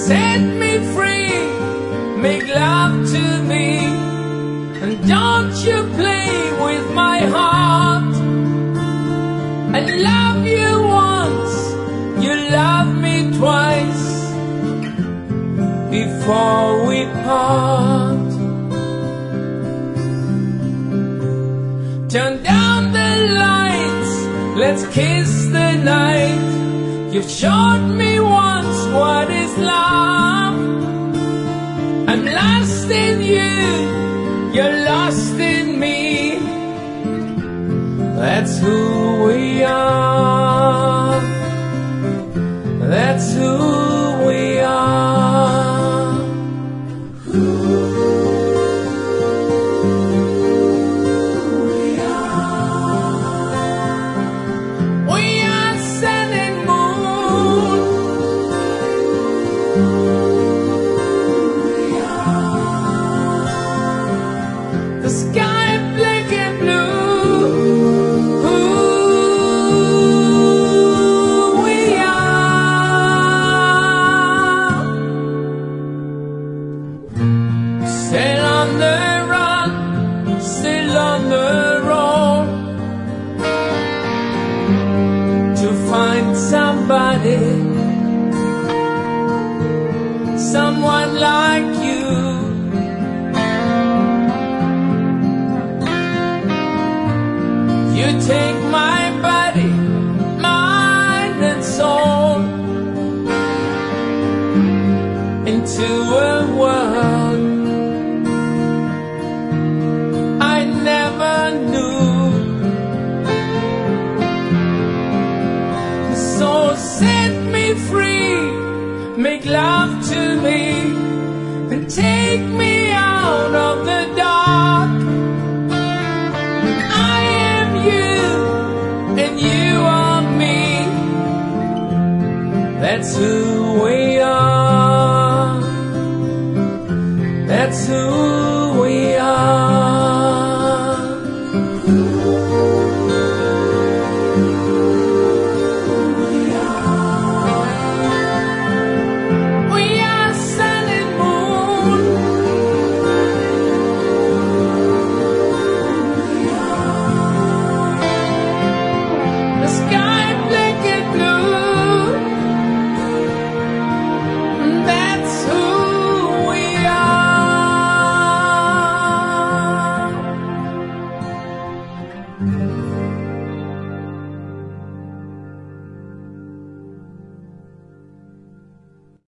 set me free, make love to me, and don't you play with my heart. I love you once, you love me twice, before we part. Turn down the lights, let's kiss the night. You've showed me once what is love. I'm lost in you, you're lost in me. That's who we are. That's who we are. We are sun and moon. The sky black and blue. We are. Sail on the run, sail on the road, to find somebody, someone like you. You take my body, mind and soul, into a world I never knew. So set me free, make love to me, and take me out of the dark. I am you, and you are me. That's who we are. That's who